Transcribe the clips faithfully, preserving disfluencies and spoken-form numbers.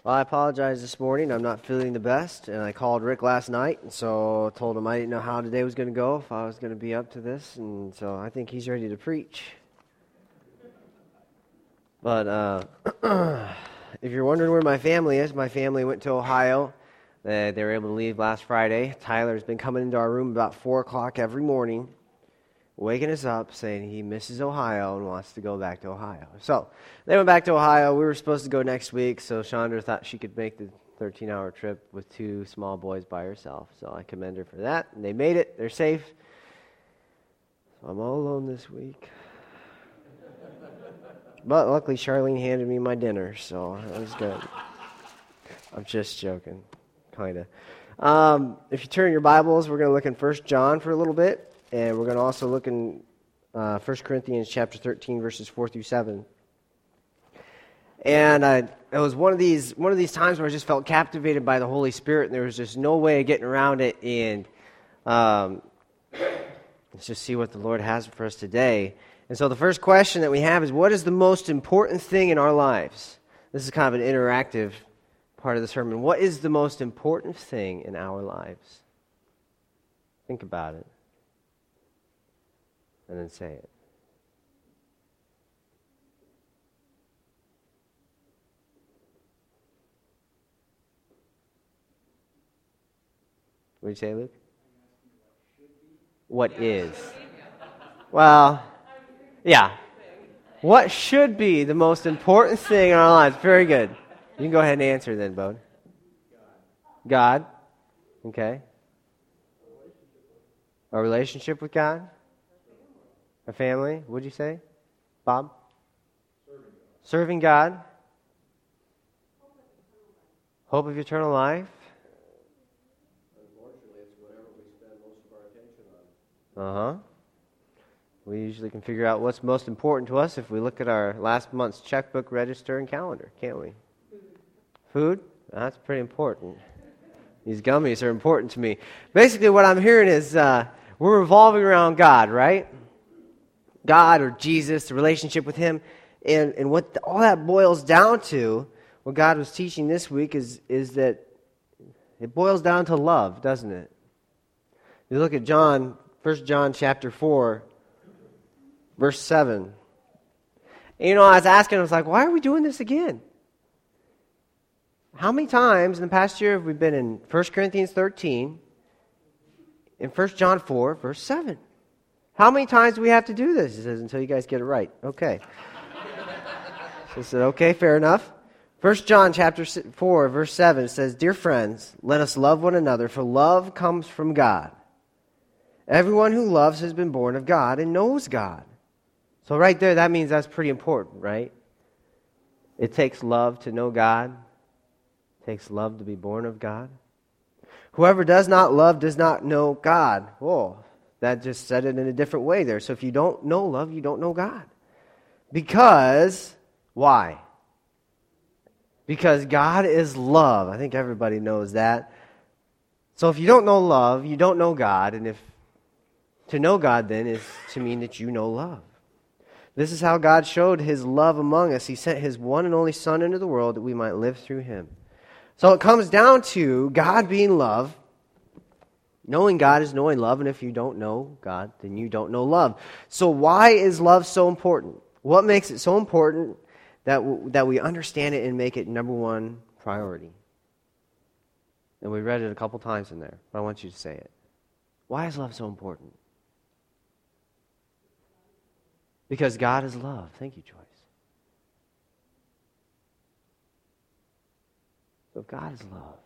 Well, I apologize this morning. I'm not feeling the best, and I called Rick last night, and so I told him I didn't know how today was going to go, if I was going to be up to this, and so I think he's ready to preach. But uh, if you're wondering where my family is, my family went to Ohio. Uh, they were able to leave last Friday. Tyler's been coming into our room about four o'clock every morning, waking us up, saying he misses Ohio and wants to go back to Ohio. So they went back to Ohio. We were supposed to go next week, so Chandra thought she could make the thirteen-hour trip with two small boys by herself. So I commend her for that. And they made it. They're safe. So I'm all alone this week. But luckily, Charlene handed me my dinner, so that was good. I'm just joking, kind of. Um, if you turn your Bibles, we're going to look in First John for a little bit. And we're going to also look in uh, First Corinthians chapter thirteen, verses four through seven. And I, it was one of these one of these times where I just felt captivated by the Holy Spirit, and there was just no way of getting around it. And um, let's just see what the Lord has for us today. And so the first question that we have is, what is the most important thing in our lives? This is kind of an interactive part of the sermon. What is the most important thing in our lives? Think about it. And then say it. What did you say, Luke? What is? Well, yeah. What should be the most important thing in our lives? Very good. You can go ahead and answer then, Bode. God. Okay. A relationship with God? A family? What'd you say? Bob? Serving God. Serving God. Hope of eternal life. Unfortunately, it's whatever we spend most of our attention on. Uh-huh. We usually can figure out what's most important to us if we look at our last month's checkbook, register, and calendar, can't we? Food? That's pretty important. These gummies are important to me. Basically, what I'm hearing is uh, we're revolving around God, right? God or Jesus, the relationship with Him, and, and what the, all that boils down to, what God was teaching this week is, is that it boils down to love, doesn't it? You look at John, First John chapter four, verse seven. And, you know, I was asking, I was like, why are we doing this again? How many times in the past year have we been in First Corinthians thirteen, in First John four, verse seven? How many times do we have to do this? He says, until you guys get it right. Okay. So I said, okay, fair enough. First John chapter four, verse seven says, Dear friends, let us love one another, for love comes from God. Everyone who loves has been born of God and knows God. So right there, that means that's pretty important, right? It takes love to know God. It takes love to be born of God. Whoever does not love does not know God. Whoa. That just said it in a different way there. So if you don't know love, you don't know God. Because, why? Because God is love. I think everybody knows that. So if you don't know love, you don't know God. And if to know God then is to mean that you know love. This is how God showed His love among us. He sent His one and only Son into the world that we might live through Him. So it comes down to God being love. Knowing God is knowing love, and if you don't know God, then you don't know love. So why is love so important? What makes it so important that w- that we understand it and make it number one priority? And we read it a couple times in there, but I want you to say it. Why is love so important? Because God is love. Thank you, Joyce. So God is love.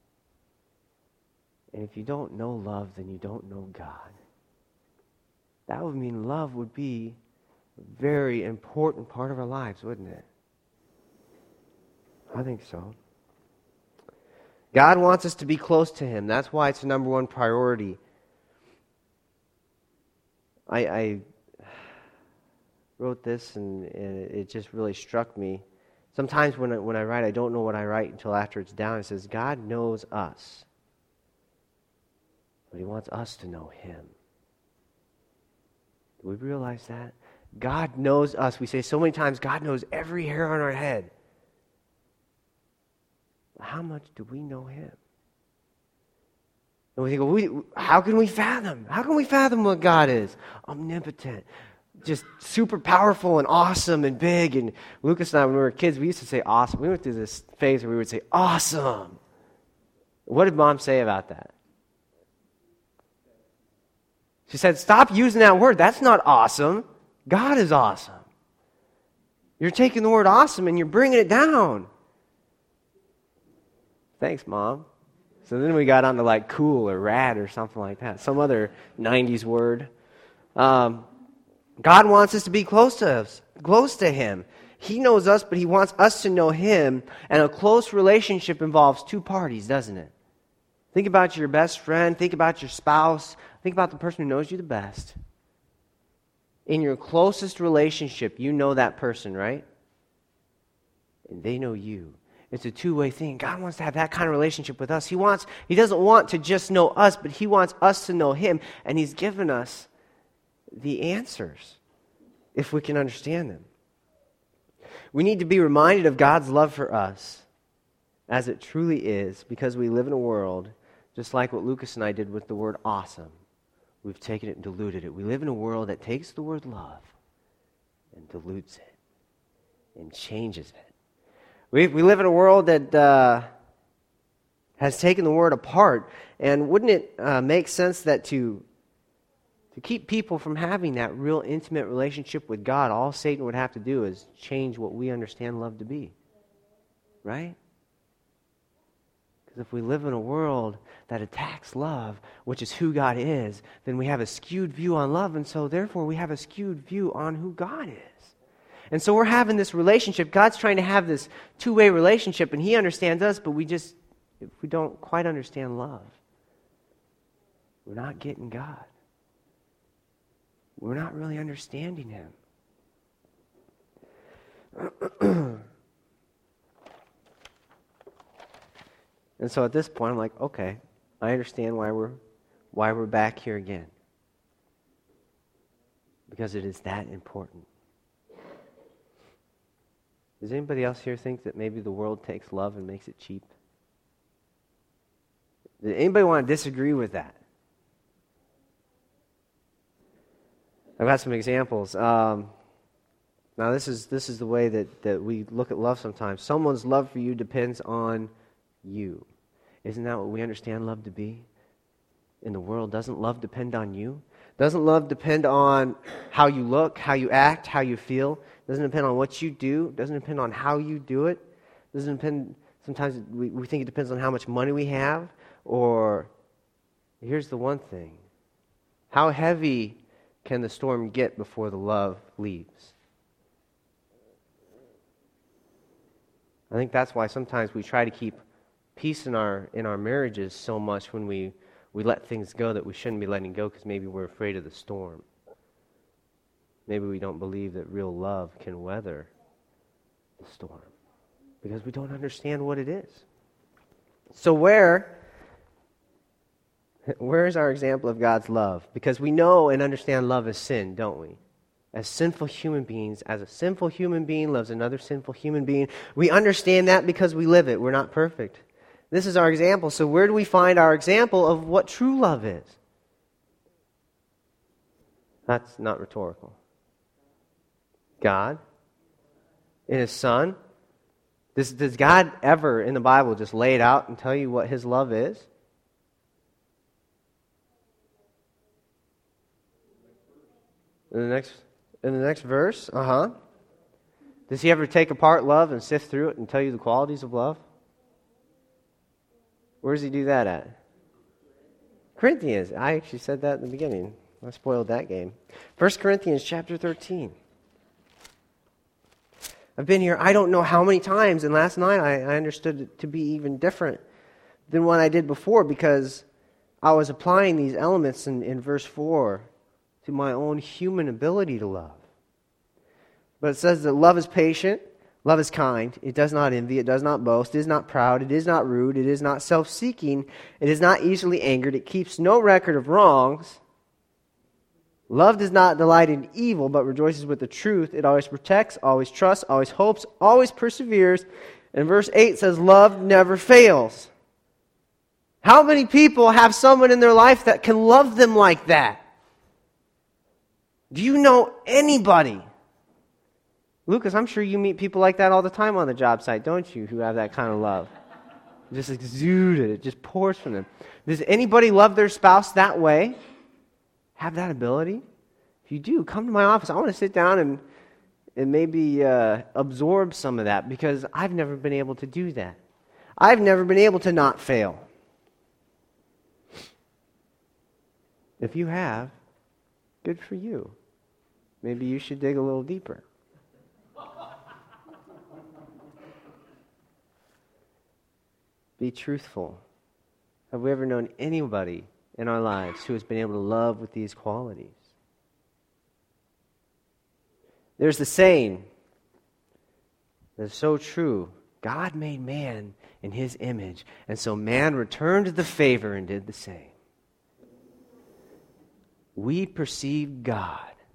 And if you don't know love, then you don't know God. That would mean love would be a very important part of our lives, wouldn't it? I think so. God wants us to be close to Him. That's why it's the number one priority. I, I wrote this, and, and it just really struck me. Sometimes when I, when I write, I don't know what I write until after it's down. It says, God knows us. But He wants us to know Him. Do we realize that? God knows us. We say so many times, God knows every hair on our head. how much do we know him? And we think, well, we, how can we fathom? How can we fathom what God is? Omnipotent, just super powerful and awesome and big. And Lucas and I, when we were kids, we used to say awesome. We went through this phase where we would say awesome. What did Mom say about that? She said, stop using that word. That's not awesome. God is awesome. You're taking the word awesome and you're bringing it down. Thanks, Mom. So then we got on to like cool or rad or something like that. Some other nineties word. Um, God wants us to be close to us, close to him. He knows us, but he wants us to know him. And a close relationship involves two parties, doesn't it? Think about your best friend. Think about your spouse. Think about the person who knows you the best. In your closest relationship, you know that person, right? And they know you. It's a two-way thing. God wants to have that kind of relationship with us. He wants, he doesn't want to just know us, but he wants us to know him. And he's given us the answers, if we can understand them. We need to be reminded of God's love for us as it truly is, because we live in a world, just like what Lucas and I did with the word awesome. We've taken it and diluted it. We live in a world that takes the word love and dilutes it and changes it. We we live in a world that uh, has taken the word apart. And wouldn't it uh, make sense that to, to keep people from having that real intimate relationship with God, all Satan would have to do is change what we understand love to be. Right? Because if we live in a world that attacks love, which is who God is, then we have a skewed view on love, and so therefore we have a skewed view on who God is. And so we're having this relationship. God's trying to have this two-way relationship, and he understands us, but we just, if we don't quite understand love, we're not getting God. We're not really understanding him. And so at this point, I'm like, okay, I understand why we're why we're back here again. Because it is that important. Does anybody else here think that maybe the world takes love and makes it cheap? Does anybody want to disagree with that? I've got some examples. Um, now, this is this is the way that, that we look at love sometimes. Someone's love for you depends on you. Isn't that what we understand love to be? In the world, doesn't love depend on you? Doesn't love depend on how you look, how you act, how you feel? Doesn't depend on what you do? Doesn't depend on how you do it? Doesn't depend, sometimes we, we think it depends on how much money we have, or here's the one thing. How heavy can the storm get before the love leaves? I think that's why sometimes we try to keep peace in our in our marriages so much when we, we let things go that we shouldn't be letting go, because maybe we're afraid of the storm. Maybe we don't believe that real love can weather the storm because we don't understand what it is. So where, where is our example of God's love? Because we know and understand love as sin, don't we? As sinful human beings, as a sinful human being loves another sinful human being, we understand that because we live it. We're not perfect. This is our example. So where do we find our example of what true love is? That's not rhetorical. God? In his Son? Does, does God ever in the Bible just lay it out and tell you what his love is? In the next, in the next verse? Uh-huh. Does he ever take apart love and sift through it and tell you the qualities of love? Where does he do that at? Corinthians. I actually said that in the beginning. I spoiled that game. First Corinthians chapter thirteen. I've been here I don't know how many times, and last night I, I understood it to be even different than what I did before, because I was applying these elements in, in verse four to my own human ability to love. But it says that love is patient, love is kind, it does not envy, it does not boast, it is not proud, it is not rude, it is not self-seeking, it is not easily angered, it keeps no record of wrongs. Love does not delight in evil, but rejoices with the truth. It always protects, always trusts, always hopes, always perseveres. And verse eight says, love never fails. How many people have someone in their life that can love them like that? Do you know anybody? Lucas, I'm sure you meet people like that all the time on the job site, don't you, who have that kind of love? Just exuded, it just pours from them. Does anybody love their spouse that way? Have that ability? If you do, come to my office. I want to sit down and, and maybe uh, absorb some of that, because I've never been able to do that. I've never been able to not fail. If you have, good for you. Maybe you should dig a little deeper. Be truthful. Have we ever known anybody in our lives who has been able to love with these qualities? There's the saying that's so true. God made man in his image, and so man returned the favor and did the same. We perceive God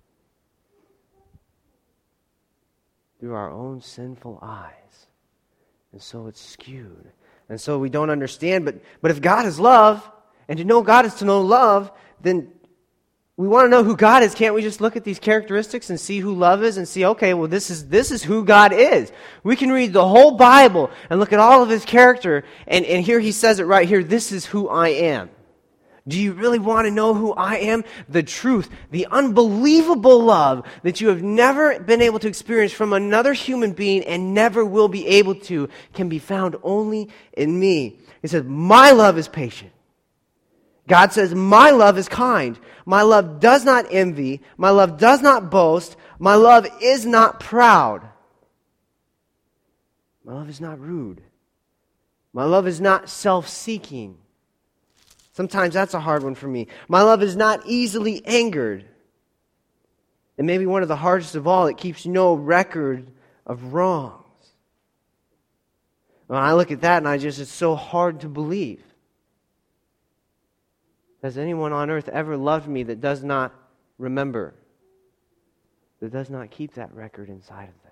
through our own sinful eyes, and so it's skewed. And so we don't understand, but, but if God is love, and to know God is to know love, then we want to know who God is. Can't we just look at these characteristics and see who love is and see, okay, well, this is this is who God is. We can read the whole Bible and look at all of his character, and, and here he says it right here, this is who I am. Do you really want to know who I am? The truth, the unbelievable love that you have never been able to experience from another human being and never will be able to, can be found only in me. He says, my love is patient. God says, my love is kind. My love does not envy. My love does not boast. My love is not proud. My love is not rude. My love is not self-seeking. Sometimes that's a hard one for me. My love is not easily angered. And maybe one of the hardest of all, it keeps no record of wrongs. When I look at that and I just, it's so hard to believe. Has anyone on earth ever loved me that does not remember? That does not keep that record inside of them?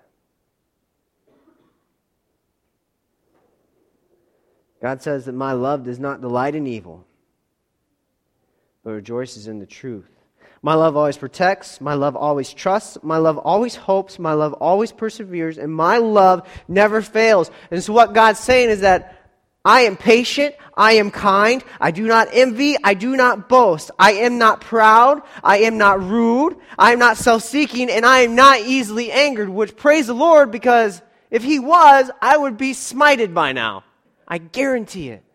God says that my love does not delight in evil, but rejoices in the truth. My love always protects. My love always trusts. My love always hopes. My love always perseveres. And my love never fails. And so what God's saying is that I am patient. I am kind. I do not envy. I do not boast. I am not proud. I am not rude. I am not self-seeking. And I am not easily angered. Which, praise the Lord, because if he was, I would be smited by now. I guarantee it.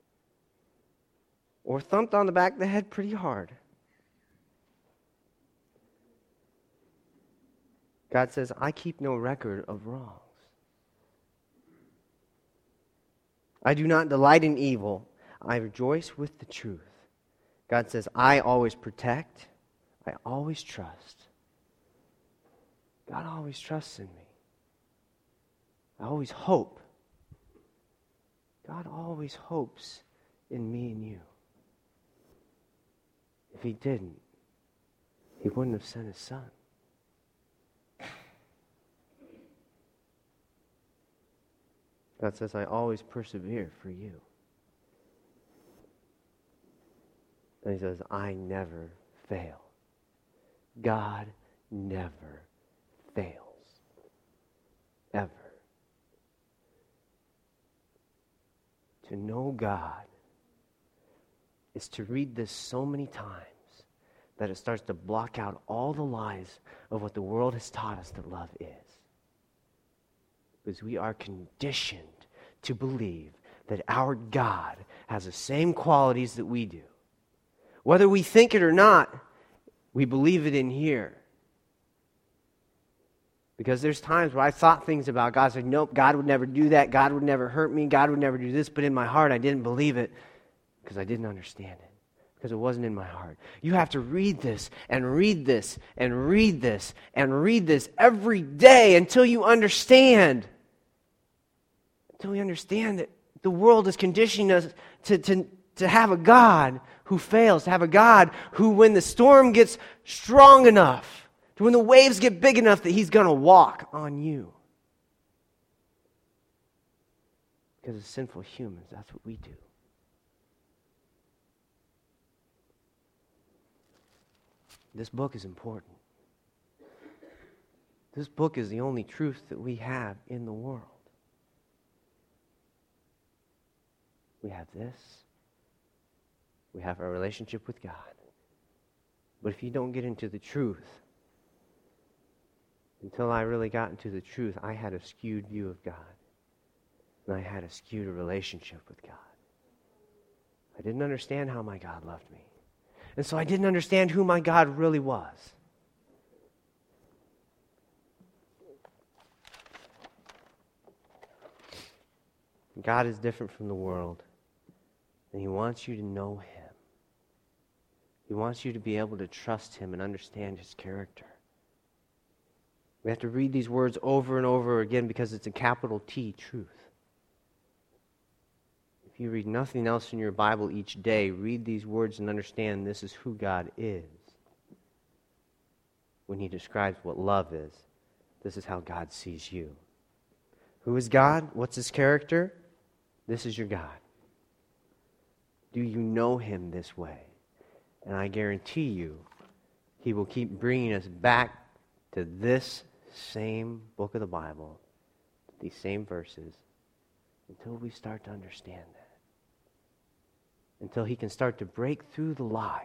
Or thumped on the back of the head pretty hard. God says, I keep no record of wrongs. I do not delight in evil. I rejoice with the truth. God says, I always protect. I always trust. God always trusts in me. I always hope. God always hopes in me and you. If he didn't, he wouldn't have sent his son. God says, I always persevere for you. And he says, I never fail. God never fails. Ever. To know God is to read this so many times that it starts to block out all the lies of what the world has taught us that love is. Because we are conditioned to believe that our God has the same qualities that we do. Whether we think it or not, we believe it in here. Because there's times where I thought things about God. I said, nope, God would never do that. God would never hurt me. God would never do this. But in my heart, I didn't believe it because I didn't understand it. Because it wasn't in my heart. You have to read this and read this and read this and read this every day until you understand. Until we understand that the world is conditioning us to, to, to have a God who fails, to have a God who, when the storm gets strong enough, to when the waves get big enough, that he's going to walk on you. Because as sinful humans, that's what we do. This book is important. This book is the only truth that we have in the world. We have this. We have our relationship with God. But if you don't get into the truth, until I really got into the truth, I had a skewed view of God. And I had a skewed relationship with God. I didn't understand how my God loved me. And so I didn't understand who my God really was. God is different from the world. And He wants you to know Him. He wants you to be able to trust Him and understand His character. We have to read these words over and over again because it's a capital T truth. If you read nothing else in your Bible each day, read these words and understand this is who God is. When He describes what love is, this is how God sees you. Who is God? What's His character? This is your God. Do you know Him this way? And I guarantee you, He will keep bringing us back to this same book of the Bible, these same verses, until we start to understand that. Until He can start to break through the lies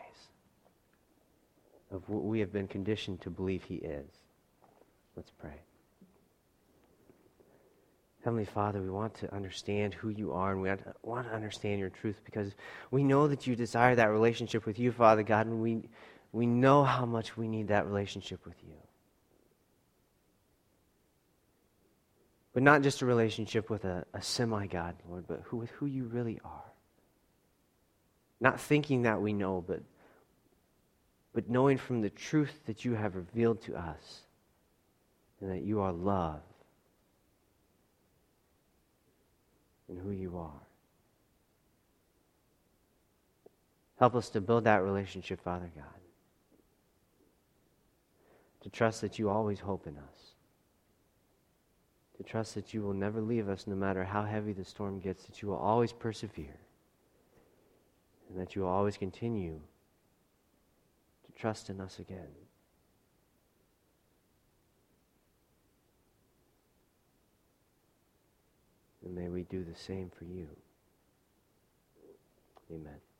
of what we have been conditioned to believe He is. Let's pray. Heavenly Father, we want to understand who You are, and we want to, want to understand Your truth, because we know that You desire that relationship with You, Father God, and we, we know how much we need that relationship with You. But not just a relationship with a, a semi-God, Lord, but who, with who You really are. Not thinking that we know, but, but knowing from the truth that You have revealed to us, and that You are love, and who You are. Help us to build that relationship, Father God. To trust that You always hope in us. To trust that You will never leave us no matter how heavy the storm gets, that You will always persevere. And that You will always continue to trust in us again. And may we do the same for You. Amen.